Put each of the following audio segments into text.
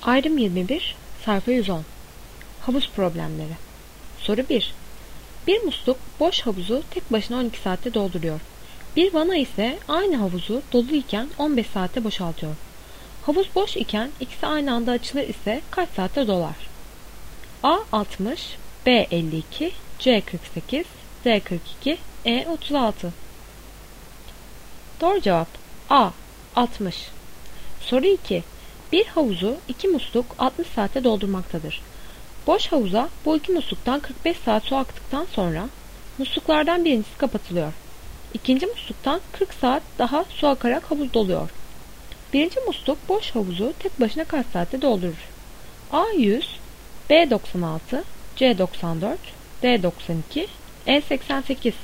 Ayrım 21, sayfa 110. Havuz problemleri. Soru 1. Bir musluk boş havuzu tek başına 12 saatte dolduruyor. Bir vana ise aynı havuzu dolu iken 15 saatte boşaltıyor. Havuz boş iken ikisi aynı anda açılır ise kaç saatte dolar? A 60, B 52, C 48, D 42, E 36. Doğru cevap A 60. Soru 2. Bir havuzu iki musluk 60 saatte doldurmaktadır. Boş havuza bu iki musluktan 45 saat su aktıktan sonra musluklardan birincisi kapatılıyor. İkinci musluktan 40 saat daha su akarak havuz doluyor. Birinci musluk boş havuzu tek başına kaç saatte doldurur? A 100, B 96, C 94, D 92, E 88.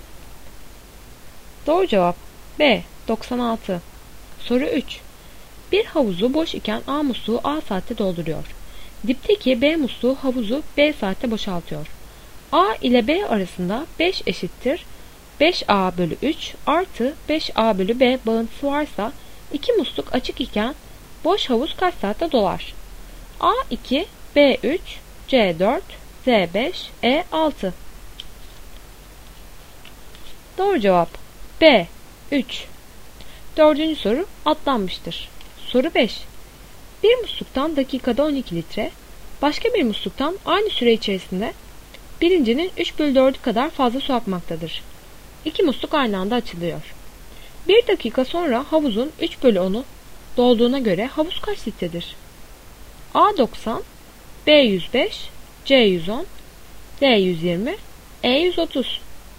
Doğru cevap B 96. Soru 3. Bir havuzu boş iken A musluğu A saatte dolduruyor. Dipteki B musluğu havuzu B saatte boşaltıyor. A ile B arasında 5 eşittir 5A bölü 3 artı 5A bölü B bağıntısı varsa iki musluk açık iken boş havuz kaç saatte dolar? A 2, B 3, C 4, Z 5, E 6. Doğru cevap B 3. Dördüncü soru atlanmıştır. Soru 5. Bir musluktan dakikada 12 litre, başka bir musluktan aynı süre içerisinde birincinin 3 bölü 4'ü kadar fazla su akmaktadır. İki musluk aynı anda açılıyor. Bir dakika sonra havuzun 3 bölü 10'u dolduğuna göre havuz kaç litredir? A 90, B 105, C 110, D 120, E 130.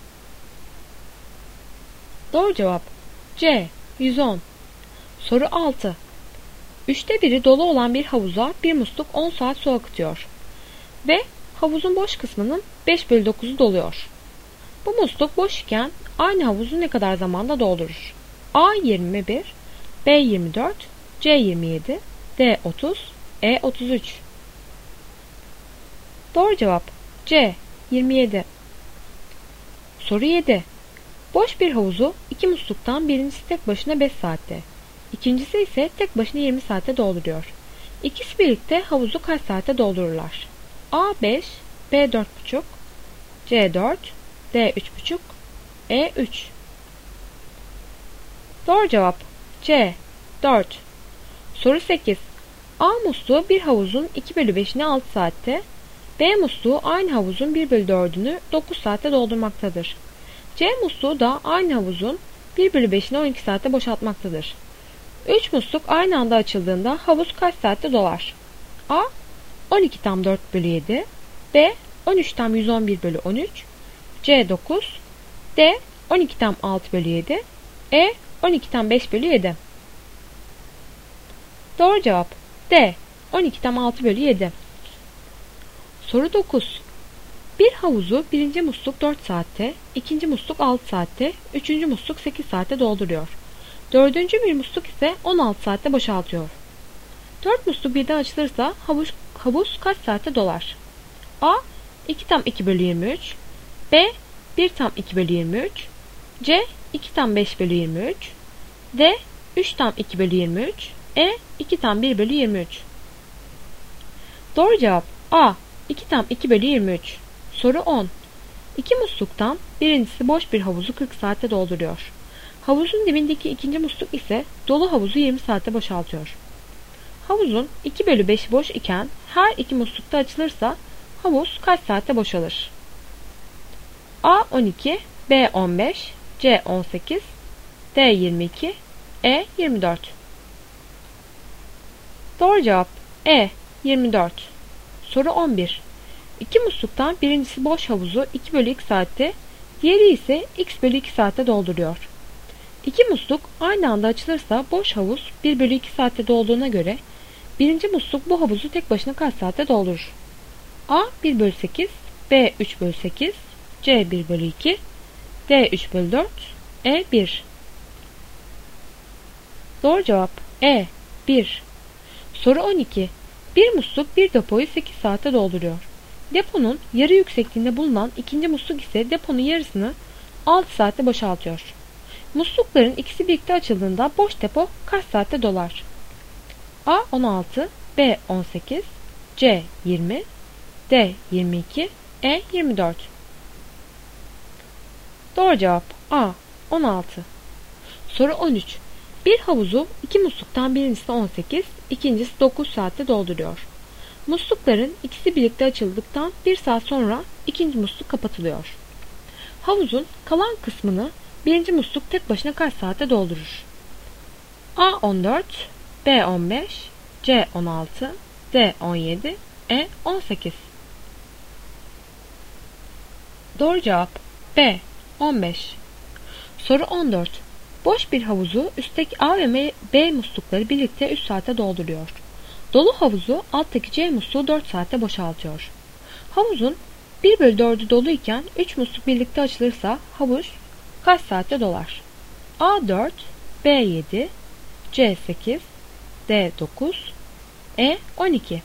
Doğru cevap C 110. Soru 6. 3'te biri dolu olan bir havuza bir musluk 10 saat su akıtıyor ve havuzun boş kısmının 5 bölü 9'u doluyor. Bu musluk boşken aynı havuzu ne kadar zamanda doldurur? A 21, B 24, C 27, D 30, E 33. Doğru cevap C 27. Soru 7. Boş bir havuzu iki musluktan birincisi tek başına 5 saatte, ikincisi ise tek başına 20 saatte dolduruyor. İkisi birlikte havuzu kaç saatte doldururlar? A 5, B 4,5, C 4, D 3,5, E 3. Doğru cevap C 4. Soru 8. A musluğu bir havuzun 2 bölü 5'ini 6 saatte, B musluğu aynı havuzun 1 bölü 4'ünü 9 saatte doldurmaktadır. C musluğu da aynı havuzun 1 bölü 5'ini 12 saatte boşaltmaktadır. 3 musluk aynı anda açıldığında havuz kaç saatte dolar? A 12 tam 4 bölü 7, B 13 tam 111 bölü 13, C 9, D 12 tam 6 bölü 7, E 12 tam 5 bölü 7. Doğru cevap D 12 tam 6 bölü 7. Soru 9. Bir havuzu birinci musluk 4 saatte, ikinci musluk 6 saatte, üçüncü musluk 8 saatte dolduruyor. Dördüncü bir musluk ise 16 saatte boşaltıyor. 4 musluk birden açılırsa havuz kaç saatte dolar? A 2 tam 2 bölü 23, B 1 tam 2 bölü 23, C 2 tam 5 bölü 23, D 3 tam 2 bölü 23, E 2 tam 1 bölü 23. Doğru cevap A 2 tam 2 bölü 23. Soru 10. İki musluktan birincisi boş bir havuzu 40 saatte dolduruyor. Havuzun dibindeki ikinci musluk ise dolu havuzu 20 saatte boşaltıyor. Havuzun 2 bölü 5'i boş iken her iki muslukta açılırsa havuz kaç saatte boşalır? A 12, B 15, C 18, D 22, E 24. Doğru cevap E 24. Soru 11. İki musluktan birincisi boş havuzu 2 bölü 2 saatte, diğeri ise x bölü 2 saatte dolduruyor. İki musluk aynı anda açılırsa boş havuz 1 bölü 2 saatte dolduğuna göre birinci musluk bu havuzu tek başına kaç saatte doldurur? A 1 bölü 8, B 3 bölü 8, C 1 bölü 2, D 3 bölü 4, E 1. Doğru cevap E 1. Soru 12. Bir musluk bir depoyu 8 saatte dolduruyor. Deponun yarı yüksekliğinde bulunan ikinci musluk ise deponun yarısını 6 saatte boşaltıyor. Muslukların ikisi birlikte açıldığında boş depo kaç saatte dolar? A 16, B 18, C 20, D 22, E 24. Doğru cevap A 16. Soru 13. Bir havuzu iki musluktan birincisi 18, ikincisi 9 saatte dolduruyor. Muslukların ikisi birlikte açıldıktan 1 saat sonra ikinci musluk kapatılıyor. Havuzun kalan kısmını birinci musluk tek başına kaç saatte doldurur? A 14, B 15, C 16, D 17, E 18. Doğru cevap B 15. Soru 14. Boş bir havuzu üstteki A ve B muslukları birlikte 3 saate dolduruyor. Dolu havuzu alttaki C musluğu 4 saatte boşaltıyor. Havuzun 1/4'ü doluyken 3 musluk birlikte açılırsa havuz kaç saatte dolar? A 4, B 7, C 8, D 9, E 12.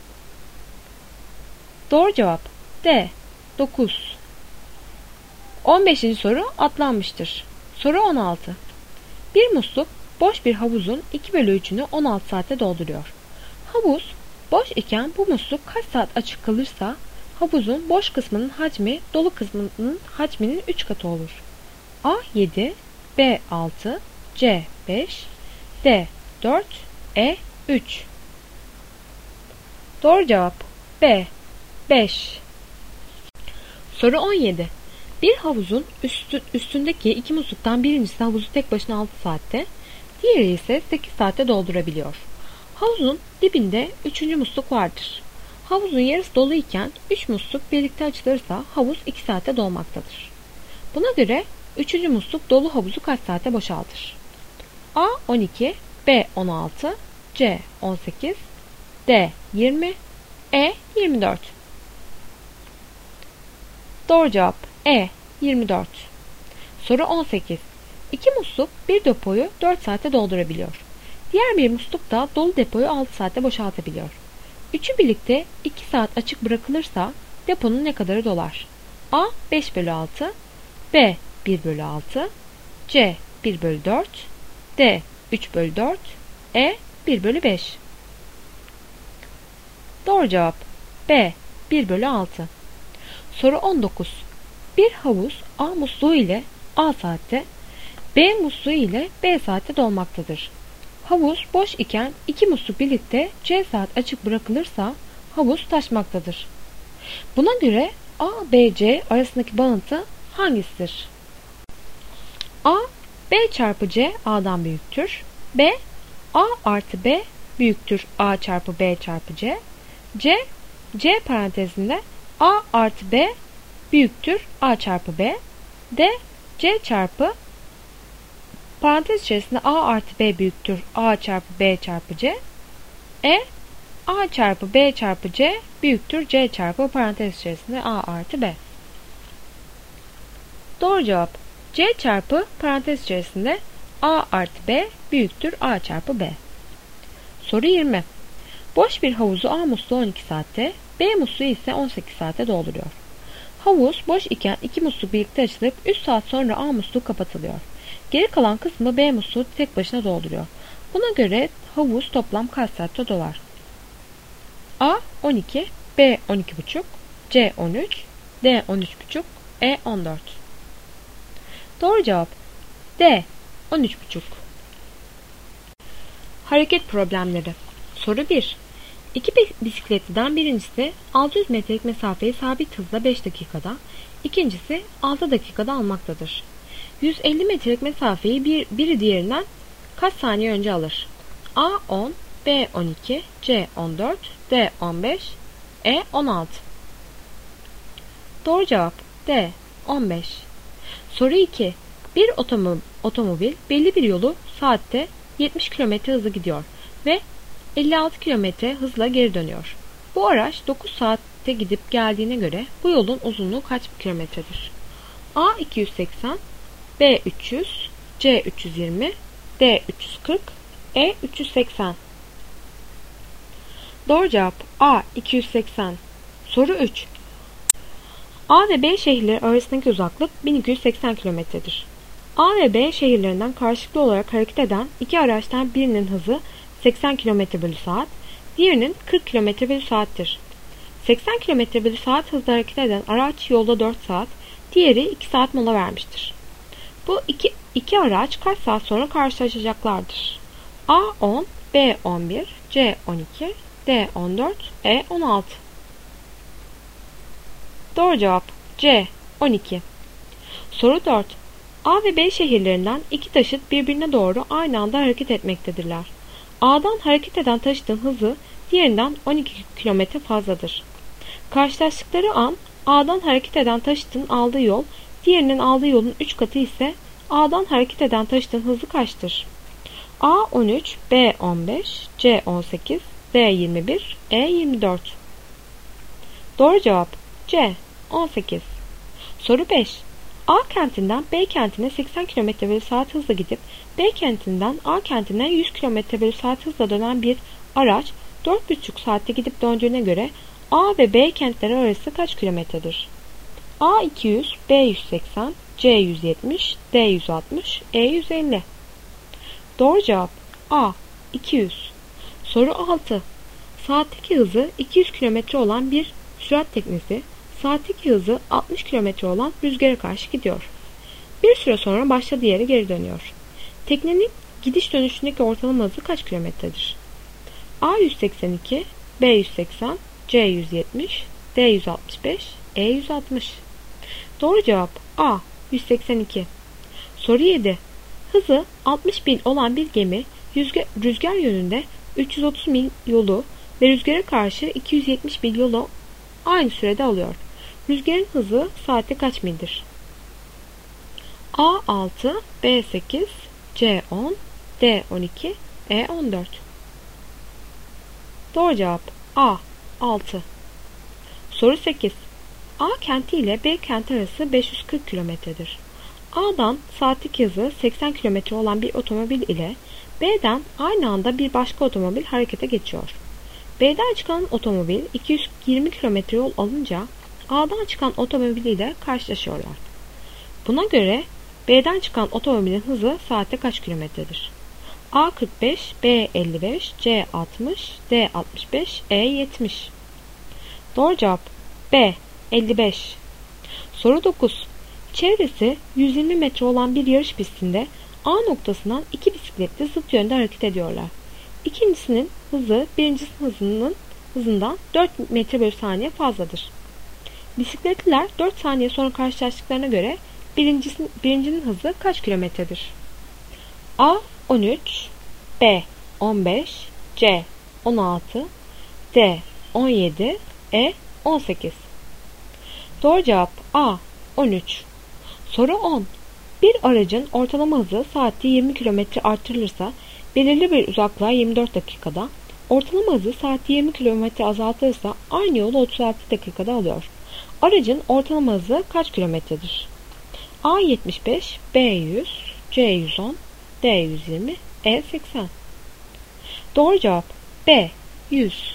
Doğru cevap D 9. 15. soru atlanmıştır. Soru 16. Bir musluk boş bir havuzun 2/3'ünü 16 saatte dolduruyor. Havuz boş iken bu musluk kaç saat açık kalırsa havuzun boş kısmının hacmi dolu kısmının hacminin 3 katı olur. A 7, B 6, C 5, D 4, E 3. Doğru cevap B 5. Soru 17. Bir havuzun üstündeki iki musluktan birincisi havuzu tek başına 6 saatte, diğeri ise 8 saatte doldurabiliyor. Havuzun dibinde 3. musluk vardır. Havuzun yarısı dolu iken 3 musluk birlikte açılırsa havuz 2 saatte dolmaktadır. Buna göre 3. musluk dolu havuzu kaç saatte boşaltır? A 12, B 16, C 18, D 20, E 24. Doğru cevap E 24. Soru 18. İki musluk bir depoyu 4 saatte doldurabiliyor. Diğer bir musluk da dolu depoyu 6 saatte boşaltabiliyor. Üçü birlikte 2 saat açık bırakılırsa deponun ne kadarı dolar? A 5/6, B 1/6, C 1/4, D 3/4, E 1/5. Doğru cevap B 1/6. Soru 19. Bir havuz A musluğu ile A saatte, B musluğu ile B saatte dolmaktadır. Havuz boş iken iki musluk birlikte C saat açık bırakılırsa havuz taşmaktadır. Buna göre A, B, C arasındaki bağıntı hangisidir? A, B çarpı C A'dan büyüktür. B, A artı B büyüktür A çarpı B çarpı C. C parantezinde A artı B büyüktür A çarpı B. D, C çarpı parantez içerisinde A artı B büyüktür A çarpı B çarpı C. E, A çarpı B çarpı C büyüktür C çarpı parantez içerisinde A artı B. Doğru cevap C çarpı parantez içerisinde A artı B büyüktür A çarpı B. Soru 20. Boş bir havuzu A musluğu 12 saatte, B musluğu ise 18 saatte dolduruyor. Havuz boş iken iki musluk birlikte açılıp 3 saat sonra A musluğu kapatılıyor. Geri kalan kısmı B musluğu tek başına dolduruyor. Buna göre havuz toplam kaç saatte dolar? A 12, B 12,5, C 13, D 13,5, E 14. Doğru cevap D 13,5. Hareket problemleri. Soru 1. İki bisikletliden birincisi 600 metrelik mesafeyi sabit hızla 5 dakikada, ikincisi 6 dakikada almaktadır. 150 metrelik mesafeyi biri diğerinden kaç saniye önce alır? A 10, B 12, C 14, D 15, E 16. Doğru cevap D 15. Soru 2. Bir otomobil belli bir yolu saatte 70 km hızla gidiyor ve 56 km hızla geri dönüyor. Bu araç 9 saatte gidip geldiğine göre bu yolun uzunluğu kaç kilometredir? A 280, B 300, C 320, D 340, E 380. Doğru cevap A 280. Soru 3. A ve B şehirleri arasındaki uzaklık 1280 kilometredir. A ve B şehirlerinden karşılıklı olarak hareket eden iki araçtan birinin hızı 80 km bölü saat, diğerinin 40 km bölü saattir. 80 km bölü saat hızla hareket eden araç yolda 4 saat, diğeri 2 saat mola vermiştir. Bu iki araç kaç saat sonra karşılaşacaklardır? A 10, B 11, C 12, D 14, E 16. Doğru cevap C 12. Soru 4. A ve B şehirlerinden iki taşıt birbirine doğru aynı anda hareket etmektedirler. A'dan hareket eden taşıtın hızı diğerinden 12 km fazladır. Karşılaştıkları an A'dan hareket eden taşıtın aldığı yol diğerinin aldığı yolun 3 katı ise A'dan hareket eden taşıtın hızı kaçtır? A 13, B 15, C 18, D 21, E 24. Doğru cevap C 18. Soru 5. A kentinden B kentine 80 km bölü saat hızla gidip B kentinden A kentine 100 km bölü saat hızla dönen bir araç 4,5 saatte gidip döndüğüne göre A ve B kentleri arası kaç kilometredir? A 200, B 180, C 170, D 160, E 150. Doğru cevap A 200. Soru 6. Saatteki hızı 200 km olan bir sürat teknesi saatteki hızı 60 km olan rüzgara karşı gidiyor. Bir süre sonra başladığı yere geri dönüyor. Teknenin gidiş dönüşündeki ortalama hızı kaç kilometredir? A 182, B 180, C 170, D 165, E 160. Doğru cevap A 182. Soru 7. Hızı 60 mil olan bir gemi rüzgar yönünde 330 mil yolu ve rüzgara karşı 270 mil yolu aynı sürede alıyor. Rüzgarın hızı saatte kaç mildir? A 6, B 8, C 10, D 12, E 14. Doğru cevap A 6. Soru 8. A kenti ile B kenti arası 540 kilometredir. A'dan saatteki hızı 80 kilometre olan bir otomobil ile B'den aynı anda bir başka otomobil harekete geçiyor. B'den çıkan otomobil 220 kilometre yol alınca A'dan çıkan otomobil ile karşılaşıyorlar. Buna göre B'den çıkan otomobilin hızı saatte kaç kilometredir? A 45, B 55, C 60, D 65, E 70. Doğru cevap B 55. Soru 9. Çevresi 120 metre olan bir yarış pistinde A noktasından iki bisikletli zıt yönde hareket ediyorlar. İkincisinin hızı birincisinin hızından 4 metre bölü saniye fazladır. Bisikletliler 4 saniye sonra karşılaştıklarına göre birincinin hızı kaç kilometredir? A 13, B 15, C 16, D 17, E 18. Doğru cevap A 13. Soru 10. Bir aracın ortalama hızı saatte 20 km artırılırsa belirli bir uzaklığa 24 dakikada, ortalama hızı saatte 20 km azaltılırsa aynı yolu 36 dakikada alıyor. Aracın ortalama hızı kaç kilometredir? A 75, B 100, C 110, D 120, E 80. Doğru cevap B 100.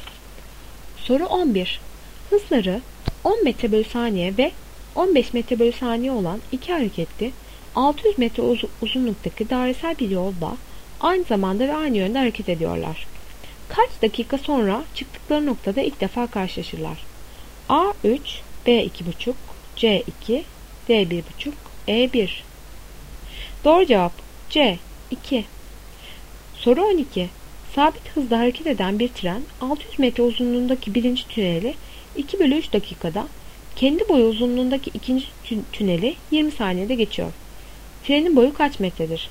Soru 11. Hızları 10 metre bölü saniye ve 15 metre bölü saniye olan iki hareketli 600 metre uzunluktaki dairesel bir yolda aynı zamanda ve aynı yönde hareket ediyorlar. Kaç dakika sonra çıktıkları noktada ilk defa karşılaşırlar? A 3, B 2,5, C 2, D 1,5, E 1. Doğru cevap C 2. Soru 12. Sabit hızda hareket eden bir tren 600 metre uzunluğundaki birinci tüneli 2/3 dakikada, kendi boyu uzunluğundaki ikinci tüneli 20 saniyede geçiyor. Trenin boyu kaç metredir?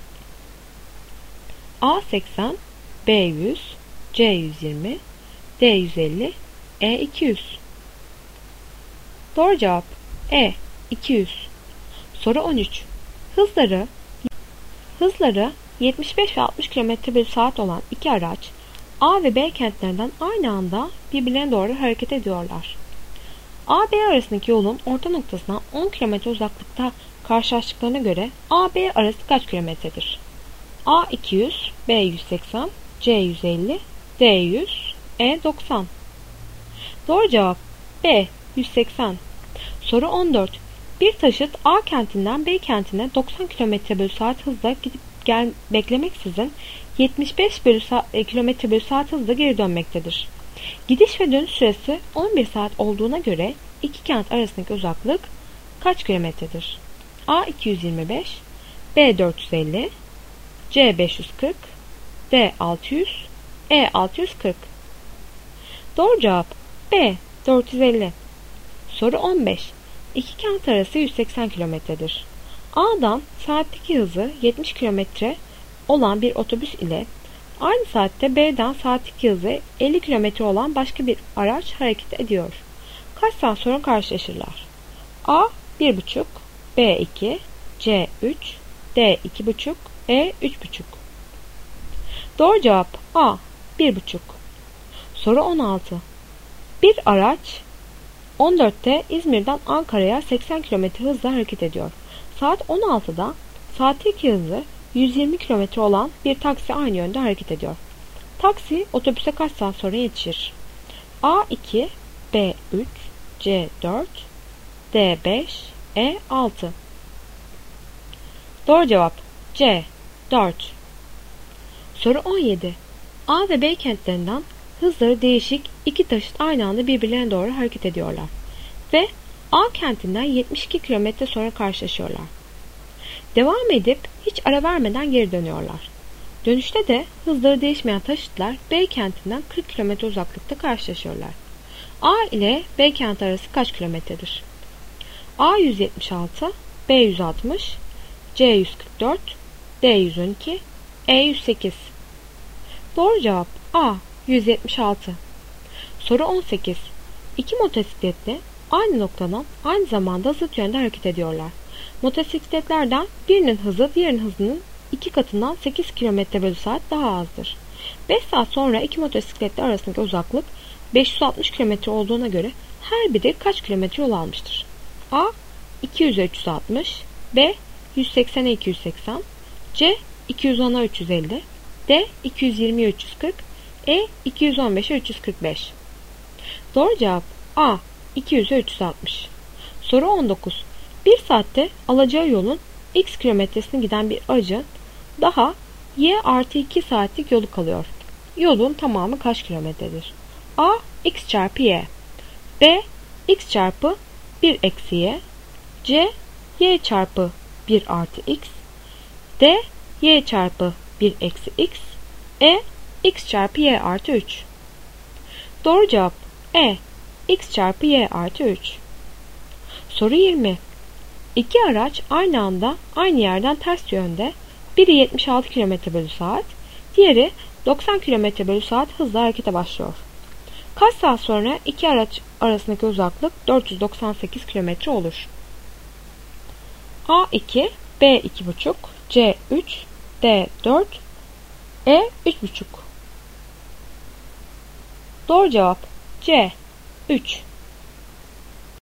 A 80, B 100, C 120, D 150, E 200. Doğru cevap E 200. Soru 13. Hızları 75 ve 60 km/saat olan iki araç A ve B kentlerinden aynı anda birbirlerine doğru hareket ediyorlar. A-B arasındaki yolun orta noktasına 10 km uzaklıkta karşılaştıklarına göre A-B arası kaç kilometredir? A 200, B 180, C 150, D 100, E 90. Doğru cevap B 180. Soru 14. Bir taşıt A kentinden B kentine 90 km/saat hızla gidip beklemeksizin 75 km bölü saat hızla geri dönmektedir. Gidiş ve dönüş süresi 11 saat olduğuna göre iki kent arasındaki uzaklık kaç kilometredir? A 225, B 450, C 540, D 600, E 640. Doğru cevap B 450. Soru 15. İki kent arası 180 kilometredir. A'dan saatteki hızı 70 kilometre olan bir otobüs ile aynı saatte B'den saatteki hızı 50 kilometre olan başka bir araç hareket ediyor. Kaç saat sonra karşılaşırlar? A 1,5, B 2, C 3, D 2,5, E 3,5. Doğru cevap A 1,5. Soru 16. Bir araç 14'te İzmir'den Ankara'ya 80 km hızla hareket ediyor. Saat 16'da saatteki hızı 120 km olan bir taksi aynı yönde hareket ediyor. Taksi otobüse kaç saat sonra yetişir? A 2, B 3, C 4, D 5, E 6. Doğru cevap C 4. Soru 17. A ve B kentlerinden hızları değişik iki taşıt aynı anda birbirlerine doğru hareket ediyorlar ve A kentinden 72 km sonra karşılaşıyorlar. Devam edip hiç ara vermeden geri dönüyorlar. Dönüşte de hızları değişmeyen taşıtlar B kentinden 40 km uzaklıkta karşılaşıyorlar. A ile B kenti arası kaç kilometredir? A 176, B 160, C 144, D 112, E 108. Doğru cevap A 176. Soru 18. İki motosikletli aynı noktadan aynı zamanda zıt yönde hareket ediyorlar. Motosikletlerden birinin hızı diğerinin hızının 2 katından 8 km bölü saat daha azdır. 5 saat sonra iki motosikletler arasındaki uzaklık 560 km olduğuna göre her biri kaç kilometre yol almıştır? A 200'e 360, B 180'e 280, C 210'a 350, D 220'ye 340, E 215'e 345. Doğru cevap A 200'e 360. Soru 19. Bir saatte alacağı yolun x kilometresini giden bir aracı daha y artı 2 saatlik yolu kalıyor. Yolun tamamı kaç kilometredir? A x çarpı y, B x çarpı 1 eksi y, C y çarpı 1 artı x, D y çarpı 1 eksi x, E x çarpı y artı 3. Doğru cevap E x çarpı y artı 3. Soru 20. İki araç aynı anda aynı yerden ters yönde, biri 76 km bölü saat, diğeri 90 km bölü saat hızla harekete başlıyor. Kaç saat sonra iki araç arasındaki uzaklık 498 km olur? A 2, B 2,5, C 3, D 4, E 3,5. Doğru cevap C 3.